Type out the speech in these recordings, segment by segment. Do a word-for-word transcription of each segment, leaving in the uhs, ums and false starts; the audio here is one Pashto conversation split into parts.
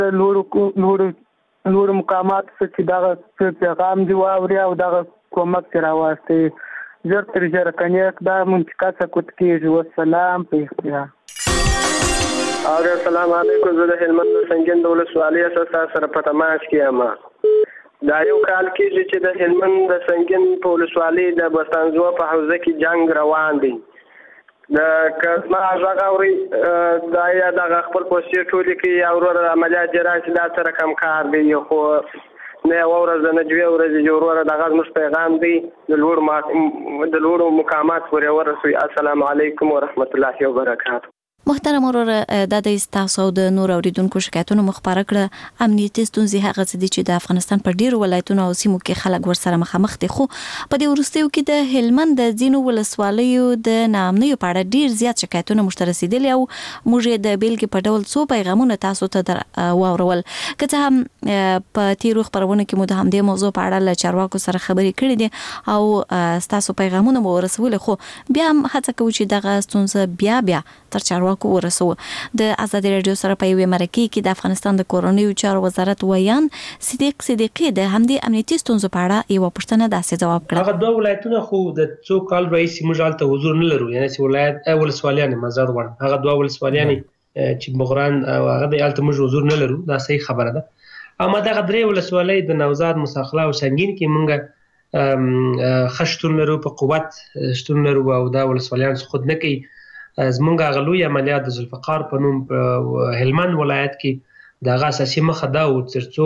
لوړو لوړو لوړو مقاماتو څخه چې دغه پیغام دی واوري او دغه کومک ترې راواستوي ژر تر ژره کنې اقدام منطقه سقوط کېږي. والسلام په اختیار. اور السلام علیکم. زه د هلمند د سنګین د ولسوالۍ اساس سره په تماس کې یم. دا یو کال کېږي چې د هلمند د سنګین په ولسوالۍ د بستانزوه په حوزه کې جنگ روان دی. د کسما غږ اوري دا یا د خپل پوسټ ټولې کې یا ورور عملیات جراحي دا سره کم کار دی. خو نه ورځ د نجوي ورځ جوړوره د غږ مش پیغام دی د لوړ ما د لوړ مقامات پورې ورسوي. السلام علیکم ورحمت الله وبرکاته. محترم ورور د دې تاسو د نور اوریدونکو شکایتونو مخبره کړه. امنیتي ستونزې هغه څه دي چې د افغانستان په ډیرو ولایتونو او سیمو کې خلک ورسره مخامخ دي، خو په دې وروستیو کې د هلمند د ځینو ولسوالیو د ناامنیو په اړه ډیر زیات شکایتونه موږ ته رسیدلي او موږ د بیلګې په ډول څو پیغامونه تاسو ته واورول. که څه هم په تیرو خبرونه کې مو د همدې موضوع په اړه له چارواکو سره خبرې کړې دي او تاسو پیغامونه مو ورسول، خو بیا هم هڅه کوو چې دغه ستونزه بیا بیا تر چارواکو ورسو. د آزادي رادیو سره په یوه مرکه کې د افغانستان د کورنیو چارو وزارت ویان صدیق صدیقی د همدې امنیتي ستونزو په اړه یو پوښتنه داسې جواب کړ. هغه دوه ولایتونه خو د څو کال راځي موږ حالت حضور نه لرو، یعنی چې ولایت ولسوالیان مزار وړ هغه دوه ولسوالیان چې بغران او هغه د حالت موږ حضور نه لرو. دا صحیح خبره ده. اما دغه درې ولسوالۍ د نوزاد مساخله او سنگین کې موږ خشتون لرو، په قوت شتون لرو او دا ولسوالیان خود نه کوي. زمونږ غلوی عملیات د ذوالفقار په نوم په هلمند ولایت کې د اساسي مخه دا و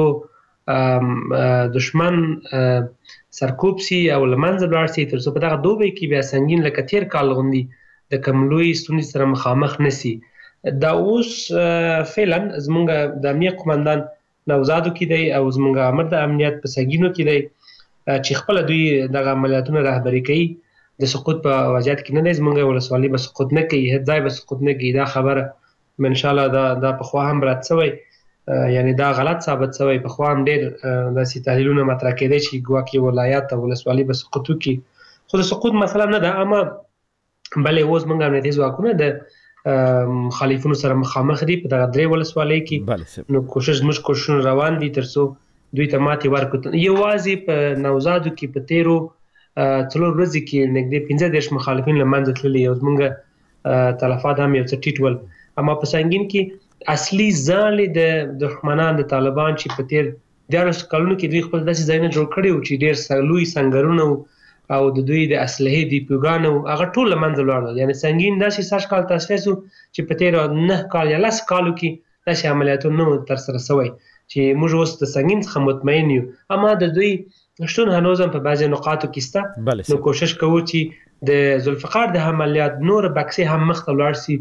ترڅو دشمن سرکوب سي او لمنځه لاړ سي، ترڅو په دغه دوبه کې بیا سنگین لکه تیر کال غوندي د کملوی ستونزې سره مخامخ نسی. دا اوس فعلا زمونږ د امنیت قومندان نوزادو کې دی او زمونږ امر د امنیت په سنگینو کې دی چې خپل دوی دغه عملیاتونه رهبری کوي. د سقوط په وضعیت کې نه دی، زمونږ ولسوالۍ به سقوط نه کوي، هیڅ ځای به سقوط نه کوي. دا خبره ان شاء الله دا دا په خوا هم رات شوی، یعنی دا غلط ثابت شوی. په خوا هم ډېر داسې تحلیلونه مطرح کېدی چې ګواکې ولایت او ولسوالۍ به سقوط وکړي، خو د سقوط مسله نه ده. اما بلې اوس موږ امنیتي ځواکونه د مخالفینو سره مخامخ دي په دغه درې ولسوالۍ کې، نو کوشش زموږ کوششونه روان دي ترڅو دوی ته ماتې ورکړو. یوازې په نوزادو کې په تیرو څلور ورځې کې نږدې پنځه دېرش مخالفین له منځه تللي او زموږ تلفات هم یو څه ټیټ ول. اما په سنگین کې اصلي ځالې د دښمنان د طالبان چې په تیر دیارلس کلونو کې دوی خپل داسې ځایونه جوړ کړي وو چې ډېر لوی سنګرونه او د دوی د اسلحې ډیپوګانو هغه ټول له منځه لاړل. یعنې سنگین داسې سږ کال تاسیس و چې په تیر نه کال یا لس کالو کې داسې عملیاتونه نه ترسره شوی چې موږ اوس د سنگین څخه مطمئن یو. اما د دوی شتون هنوز هم په بعضي نقاطو کې سته، نو کوشش کوو چې د ذوالفقار د عملیات نور بکسې هم مخ ته لاړ سي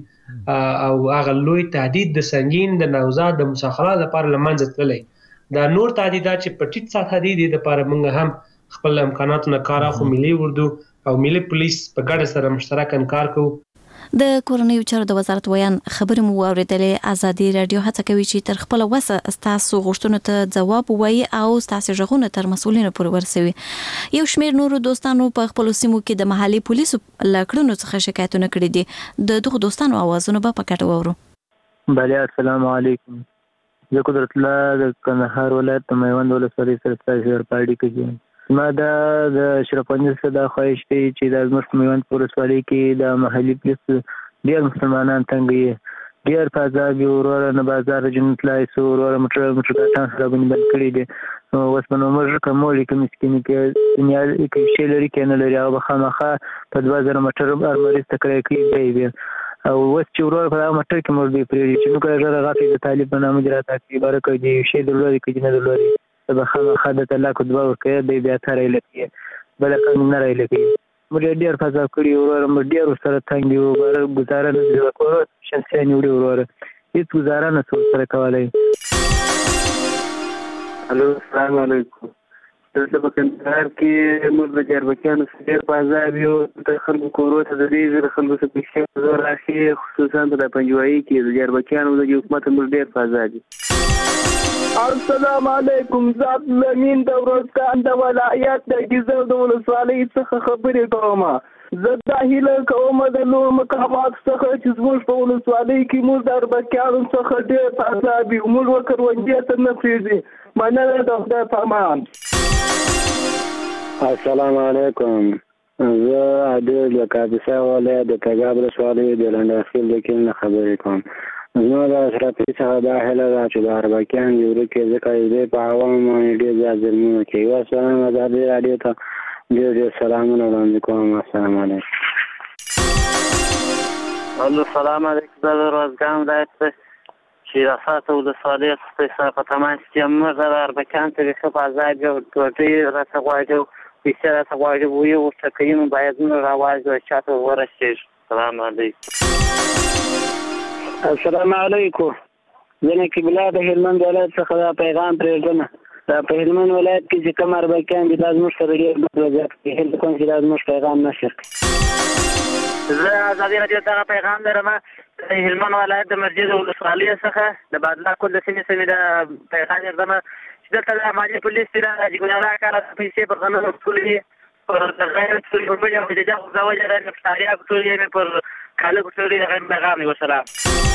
او هغه لوی تهدید د سنگین د نوزاد د مساخله لپاره له منځه تللی. دا نور تهدیدات چې په ټیټ سطحه دي د لپاره موږ هم خپل امکاناتو نه کار اخلو. ملي اردو او ملي پولیس په ګډه سره مشترکاً کار کوو. د کورنیو چارو د وزارت ویان خبرې مو واورېدلې. آزادي رادیو هڅه کوي چې تر خپل وسه ستاسو غوښتنو ته ځواب ووایي او ستاسو غوښتنې تر مسؤلینو پورې ورسوي. یو شمېر نورو دوستانو په خپل سیمو کې د محلي پولیسو له کړنو څخه شکایتونه کړي دي. د دغو دوستانو اوازونه به په کټ وورو. بله السلام علیکم. زه قدرت الله د کندهار ولایت د میوند ولسوالۍ سره ستاسو اړیکه کې ما دا د اشرف غني څخه دا خواهش کوي چې د زموږ میوند ولسوالۍ کې د محلي پولیس ډېر مسلمانان تنګي، ډېر فضا به وروره نه بازار جنت لای سو وروره موټر موټر ګټان سره باندې بند کړی دي. اوس په نومر کومولې کې مسکینی کې دنیا کې شی لري کې نه لري او خامخا په دوه زره موټر ارمریز تکړه کې دی او اوس چې وروره په موټر کې مور دی پرې چې نو کله راغی د طالب په نامه جرات اکتیبر کوي شی دلوري کې نه دلوري د خامخا د الله کو دعا وکړي دی بیا ترې لکه بل کوم نه راي لکه مې ډېر فضا کړی وروره مې ډېر سره تنګي وروره گزاره نه وکړو شخصي نیوړي وروره هیڅ گزاره نه سره کولای. الو السلام علیکم. دلته په کندهار کې موږ د جربکیانو ډېر فضا یو د خلکو کورو ته د دې خلکو څخه په زور راځي، خصوصا د پنجوایي کې د جربکیانو د حکومت موږ ډېر فضا دي. السلام علیکم. زاب لمین د ورځکان د ولایت د ګیزر د ولسوالۍ څخه خبرې کوم. زه دا هیله کوم د لوړ مقاماتو څخه چې زموږ په ولسوالۍ کې موږ د اربکیانو څخه ډېر په عذاب یو، موږ به کروندې ته نه پرېږدي. مننه د خدای په امان. السلام علیکم. زه عادل د کاپیسا ولایت د تګاب ولسوالۍ د لنډخیل د کلي نه خبرې کوم. زما د اشرفي څخه دا هیله ده چې د اربکیان د ورکې ځکه دوی په عوامو باندې ډېر زیات ظلمونه کوي. والسلام. ازادي راډیو ته ډېر ډېر سلامونه وړاندې کوم. السلام علیکم. السلام علیکم. زه د روزګان ولایت چې رفاته ولسوالۍ څخه سره په تماس کې یم. موږ د اربکیان طریقه په عذاب یو ډوډۍ راته غواړي او پیسې راته غواړي، ویې ورته کوي، نو باید موږ راواځو او چاته ورسېږو. السلام علیکم. السلام علیکم. زه نقیب الله د هلمند ولایت څخه دا پیغام پرېږدم. دا په هلمند ولایت کې چې کوم اربکیان دي دا زموږ سره ډېر بد وضعیت کوي. هیله کوم چې دا زموږ پیغام نشر کړي. زه ازادي راډیو ته پیغام لرم د هلمند ولایت د مرجې د ولسوالۍ څخه د بادلا کل د سیمې سیمې د پیغام لرم چې دلته د مالیې پولیس دي د ګناه کار پیسې پر قانون ټولې پر غیر ټولې په بیا په دې ځای وجه د نفتاریا ټولې پر کاله ټولې د غیر پیغام وسلام.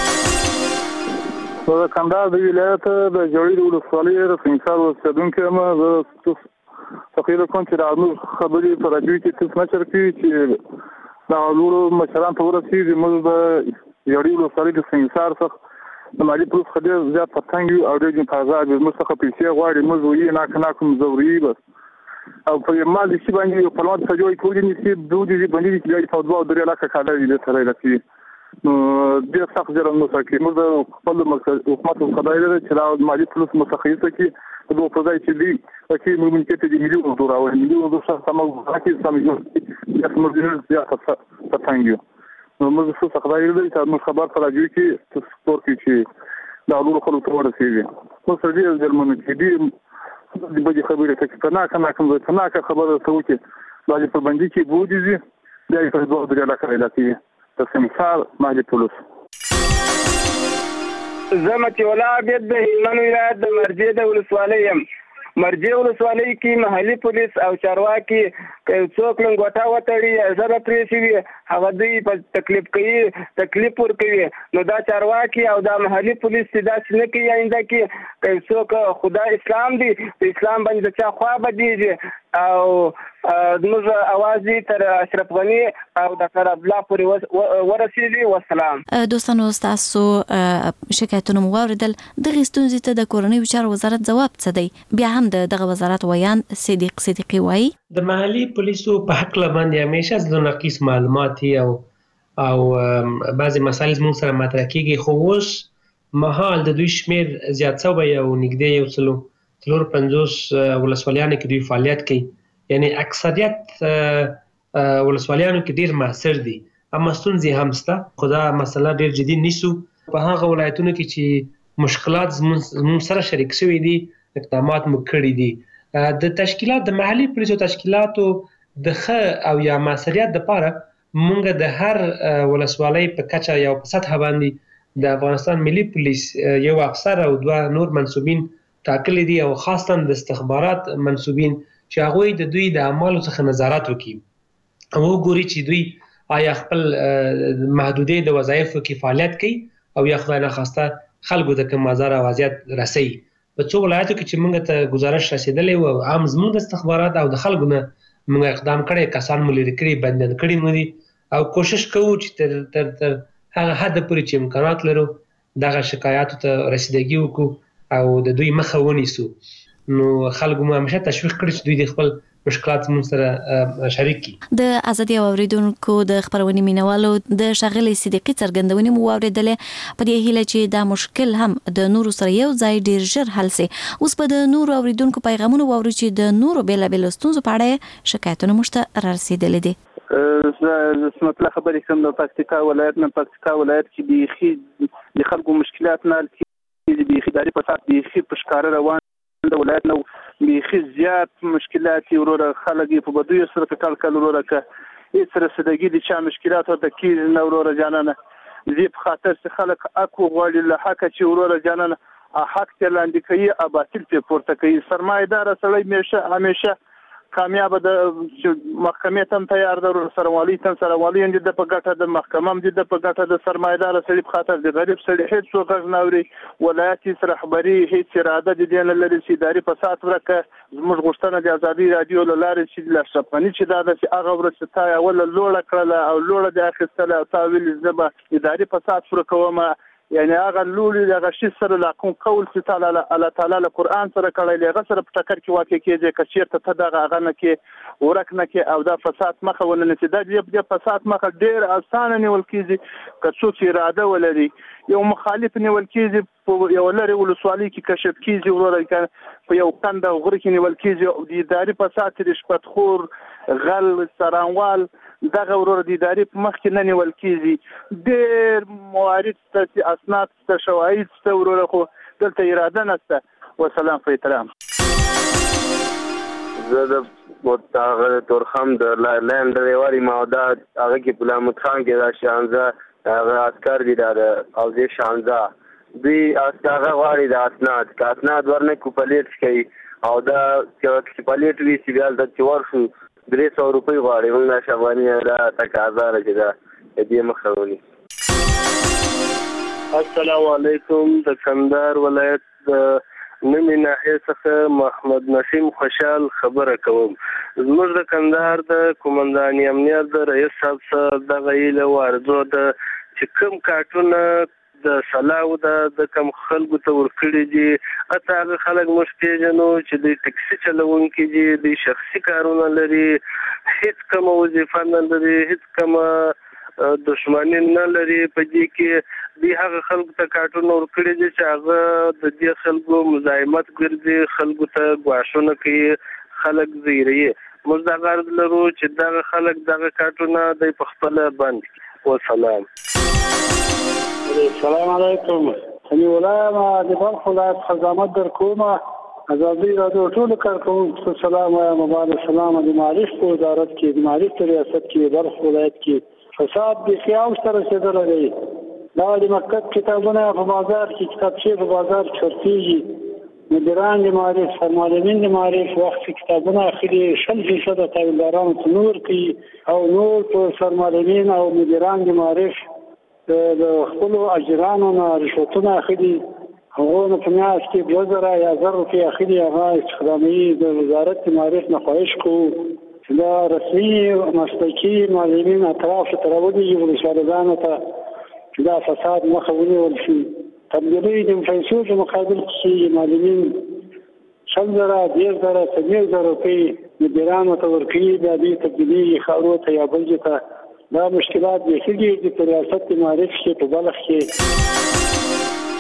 د کندهار د ولایت د جوړې د ولسوالۍ د سنګسار اوسېدونکی یم. زه تخیل کوم چې د موږ خبرې په راډیو کې تاسو نشر کوي چې دا لوړو مشران ته ورسېږي. موږ د جوړې ولسوالۍ د سنګسار څخه د مالي پولیس څخه ډېر زیات په تنګ یو او ډېر په عذاب یو. موږ څخه پیسې غواړي، موږ وایي ناکه ناکه مزوري بس او په مال شي باندې یو پلوان ته جوړې کولې نشي دوی دې باندې چې په دوه درې لاکه کاله دې سره لکه نو ډېر سخت جرم نو سکه. موږ د خپل حکومت خدای لري چې دا مالي پولیس متخصص کی د په ځای چې دی چې موږ مونږ ته د مليون ډالر او مليون ډالر سم راکې سم یو چې موږ دې زیات په تنګ یو. نو موږ څه خدای لري چې موږ خبر پر راځي چې سپورت کې چې دا ډول خلک ته ورسېږي. نو سر دې ځلمنه کې دی د بده خبره ته چې نه کنه کوم څه نه خبره ته وکي باندې په باندې کې بودی دي دا په دوه درې لاکه راځي د سمسار مالي پولیس. زمت ولا عبد د هلمند ولایت د مرجې د ولسوالۍ یم. مرجې ولسوالۍ کې محلي پولیس او چارواکي څوک لنګوټه وتړي زره پرې شي هغه دوی په تکلیف کوي تکلیف ورکوي. نو دا چارواکي او دا محلي پولیس چې دا څه نه کوي آینده کې څوک خدا اسلام دی په اسلام باندې چا خوا بدیږي او زموږ اواز تر اشرف غني او ډاکټر عبد الله پورې ورسېږي. والسلام. دوستانو تاسو شکایتونه مو واوریدل. دغه ستونزې ته د کورنۍ چارو وزارت ځواب څه دی؟ بیا هم دغه وزارت ویان صدیق صدیقي وایي د محلي پولیسو په حق باندې همیشه زلو نقیس معلومات او او بعضی مسایل موږ سره مطرح کیږي، خو اوس مهال د دوی شمیر زیات شوی او نږدې یو څلو څلور پنځوس ولسوالیانو کې دوی فعالیت کوي. یعنی اکثریت ولسوالیانو کې ډیر موثر دي، اما ستونزې هم شته. خدا مسله ډیر جدي نیسو. په هغه ولایتونو کې چې مشکلات زموږ سره شریک شوي دي اقدامات مو کړي دي. د تشکیلات د محلي پولیسو تشکیلاتو د ښه او یا موثریت لپاره مونږ د هر ولسوالۍ په کچه یو په سطح باندې د افغانستان ملي پولیس یو افسر او دوه نور منصوبین ټاکلي دي او خاصه د استخبارات منصوبین چې هغه د دوی د اعمالو څخه نظارت وکړي او وګوري چې دوی آیا خپل محدودې د وظایفو کې فعالیت کوي او یا خدای ناخواسته خلکو ته کوم ضرر او اذیت رسي. په څو ولایتو کې چې موږ ته گزارش رسیدلې او عام زموږ د استخبارات او د خلکو نه موږ اقدام کړی، کسان مو لري کړی، بندیان کړی مو دي او کوشش کوو چې تر تر تر هغه حد پورې چې امکانات لرو دغه شکایاتو ته رسیدګي وکړو او د دوی مخه ونیسو. نو خلکو مو همیشه تشویق کړی چې دوی د خپل مشکلات موږ سره شریک کړي. د ازادي اوریدونکو د خبرونې مینوالو د شغلې صدیقي څرګندونې مو واوریدلې. په دې هیله چې دا مشکل هم د نورو سره یو ځای ډیر ژر حل شي. اوس په د نورو اوریدونکو پیغامونه واوري چې د نورو بیلابیل ستونزو په اړه شکایتونه مشته رسیدلې دي. زه سمتله خبرې کوم د پکتیکا ولایت نه. پکتیکا ولایت کې بیخي د خلکو مشکلات نه دي، بیخي داري فساد بیخي په ښکاره روان د ولایت نو بیخي زیات مشکلات وروره خلک په بدوی سره کټال کول وروره که هیڅ رسیدګي دي چې مشکلات ورته کیږي نه وروره جانانه زی په خاطر چې خلک اكو غواړي له حق چې وروره جانانه حق ته لاندې کوي اباطل ته پورته کوي. سرمایدار سړی همیشه همیشه کامیاب د محکمې تم تیار در سره والی تم سره والی اند د په ګټه د محکمه هم د په ګټه د سرمایدار سړي په خاطر د غریب سړي هیڅ څوک نه اوري ولایتي رهبري هیڅ اراده د دې نه لري چې اداري فساد ورکه زموږ غوښتنه د ازادي رادیو له لارې چې د شپنی چې دا د هغه ورځ ته یا ول لوړه کړله او لوړه د اخیستله او تا ویل زبا اداري فساد پر کومه یعنی هغه لولي دغه شی سره لا کوم قول چې تعالی الله تعالی له قران سره کړی لغه سره په ټکر کې واقع کېږي چې چیرته ته دغه هغه نه کې ورک نه کې او دا فساد مخه ولنه چې دا د فساد مخه ډیر اسانه نیول کېږي که څوک اراده ولري یو مخالف نیول کېږي په یو لری ولسوالۍ کې کشف کېږي ورته په یو کند غره کې نیول کېږي او د اداري فساد رشوت خور غل سرانوال دغه ورور د اداري په مخ کې نه نیول کېږي ډېر موارد ته اسناد ته شواهد ته ورور خو دلته اراده نشته والسلام په احترام زه د متغیر تورخم د لاین ډریوري مودا هغه کې بلامت خان کې دا شانزه هغه عسكر دي دا او دې شانزه دوی هغه غواړي د اسناد که اسناد ورنه کوپلیټ کوي او دا کوپلیټ وی سی بیا د چور شو درې سوه روپۍ غواړي موږ شاباني دا تقاضا ده چې دا دې مخه ونی السلام علیکم د کندهار ولایت د نمی ناحیه څخه محمد نسیم خوشحال خبره کوم زموږ د کندهار د قومنداني امنیت د رئیس صاحب سره دغه ایله ورځو د چې کوم کارټونه د سلاو د کم خلکو ته ورکړي دي اته هغه خلک موږ پیژنو چې د ټکسي چلوونکي دي د شخصي کارونه لري هیڅ کومه وظیفه نه لري هیڅ کومه دشمنی نه لري په دې کې دی هغه خلکو ته کارټونه ورکړي دي چې هغه د دې خلکو مزاحمت ګرځي خلکو ته ګواښونه کوي خلک زیری موږ دا غرض لرو چې دغه خلک دغه کارټونه د خپل بند والسلام السلام علیکم سمي ولاما د بلخ ولایت خدمت در کومه ازادي راډیو ټول کارکونکو سلام وایم مبارک سلام د معرفت په وزارت کې د معرفت ریاست کې بلخ ولایت کې فساد د خیال سره رسیدل دی دا د مکتب کتابونه په بازار کې کتابچې په بازار چورتيږي مدیران د معرفت فرمانین د معرفت وخت کتابونه اخلي شل فیصد تابعداران نور کوي او نور په فرمانین او مدیران د معرفت د خپل اجرانو نه رشوتونه اخلي هغه په میاشت کې دوه زره یا زر روپۍ اخلي هغه استخدامي د وزارت معرفت نه خواهش کوو چې دا رسمي مسلکي معلمین اطراف ته راوړي ولسوالیانو ته چې دا فساد مخه ونیول شي تبدیلي د پیسو په مقابل کې معلمین شل زره ډېر زره څلور زره روپۍ مدیرانو ته ورکړي دا دې تبدیلي خاورو ته یا بل ځای ته دا مشکلات دي چې د ریاست معرفت کې په بلخ کې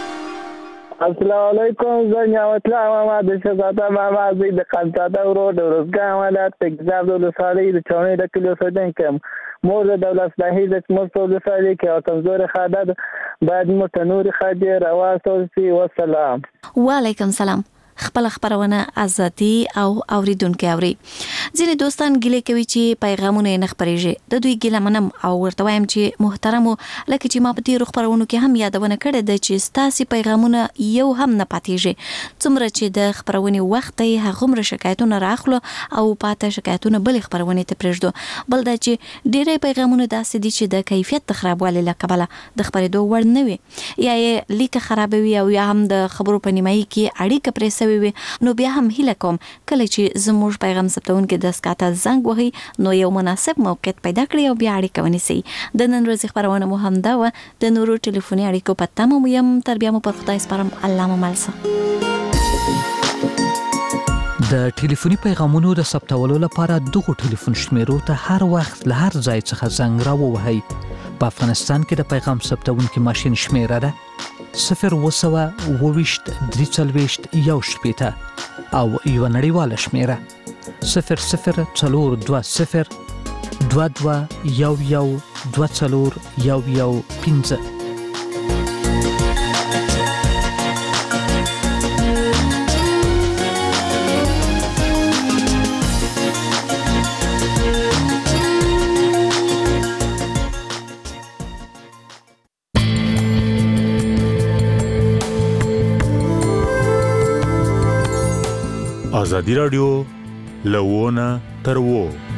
السلام علیکم زه نعمت الله محمد شهزاده محمد د قنطاده ورو د روزګان ولایت تګزاب د ولسوالۍ د چاڼۍ د کلي اوسېدونکی یم مور د دولت صلاحي د زموږ په ولسوالۍ کې او کمزورې ښځه ده باید موږ ته نورې ښځې راواستول شي والسلام وعلیکم سلام خپل خبرونه ازادي او اوریدونکو اوري ځینې دوستان ګیله کوي چې پیغامونه نه خبريږي د دوی ګیله منم او ورته وایم چې محترمو لکه چې ما په تیر خبرونو کې هم یادونه کړې ده چې ستاسو پیغامونه یو هم نه پاتېږي څومره چې د خبرونې وخت یې هغومره شکایتونه راخلو او پاته شکایتونه بل خبرونې ته پرېږدو بل دا چې ډېرې پیغامونه داسې دي چې د کیفیت د خرابوالي له کبله د خبرېدو وړ نه وي یا یې لیک خرابوي او یا هم د خبرو په نیمایي کې اړیکه پرې وي نو بیا هم هیله کوم کله چې زموږ پیغام ثبتونکو د سکاته زنګ وهي نو یو مناسب موقعیت پیدا کړی او بیا اړیکه ونیسي د نن ورځې خبرونه مو هم دا و د نورو ټلیفوني اړیکو په تمه مو يم تر بیا مو پر خدای سپارم الله مو ملسه د ټلیفوني پیغامونو د ثبتولو لپاره دغه ټلیفون شمیرو ته هر وخت له هر ځای څخه زنګ راووهئ په افغانستان کې د پیغام ثبتونکو ماشين شمیره ده صفر وسوه وویشت درې څلوېښت یو شپېته او یو نړیواله شمیره صفر صفر څلور دوه صفر دوه دوه یو یو دوه څلور یو یو پنځه ازادي رادیو لونه تر وو